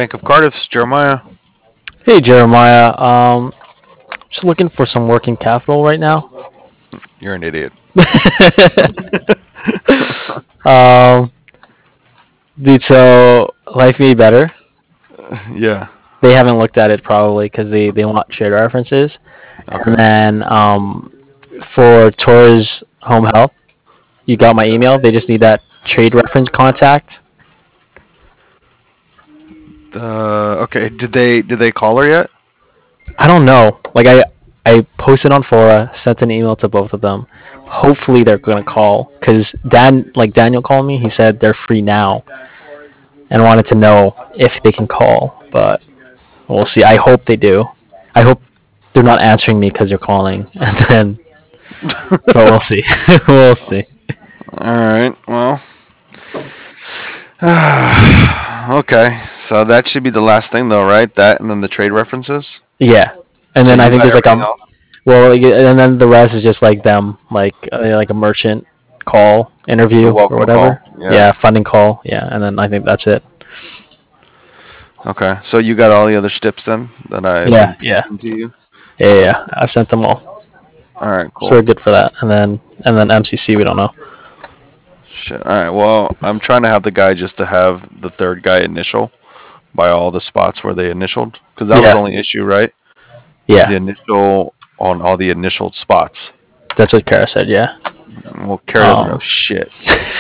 Bank of Cardiff's Jeremiah. Hey Jeremiah, just looking for some working capital right now. You're an idiot. um, Dude, so Life Made Better. Yeah. They haven't looked at it probably because they want trade references. And Okay. then for Torres Home Health, you got my email. They just need that trade reference contact. Okay. Did they call her yet? I don't know. I posted on Fora, sent an email to both of them. Hopefully they're gonna call because Daniel called me. He said they're free now and wanted to know if they can call, but we'll see. I hope they do. I hope they're not answering me because they're calling, and then but we'll see. We'll see. All right. Well. Okay. So that should be the last thing, though, right? That and then the trade references. Yeah, and So then I you think got there's like everything else. and then the rest is just like them, like a merchant call The interview or welcome whatever. call. Yeah. Yeah, funding call. Yeah, and then I think that's it. Okay. So you got all the other steps then that I've Yeah, been yeah, texting to you. yeah. I've sent them all, All right. so Cool. we're good for that. And then MCC, we don't know. Shit. All right. Well, I'm trying to have the guy just to have the third guy initial by all the spots where they initialed, because that was the Yeah, only issue, right? Was the yeah. initial on all the initial spots. That's what Kara said. Yeah. Well, Kara doesn't know Um. shit.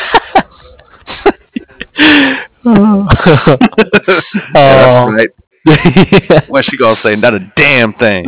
Yeah, that's Oh. right. What she gonna say? Not a damn thing.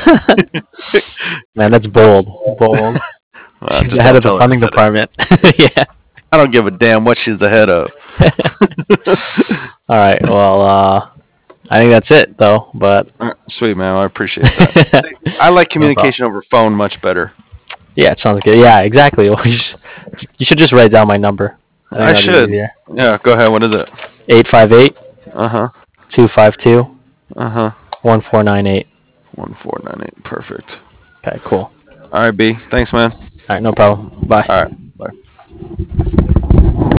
Man, that's bold. Bold. She's the Just head don't of the tell her I funding said it. department. Yeah. I don't give a damn what she's the head of. All right. Well, I think that's it though. But All right, sweet man, I appreciate that. I like no problem. communication over phone much better. Yeah, it sounds good. Yeah, exactly. Well, you should just write down my number. I think I that'd be should. easier. Yeah, go ahead. What is it? 858 Uh huh. 252 Uh huh. 1498. 1498. Perfect. Okay, cool. All right, B. Thanks, man. All right, no problem. Bye. All right. Bye.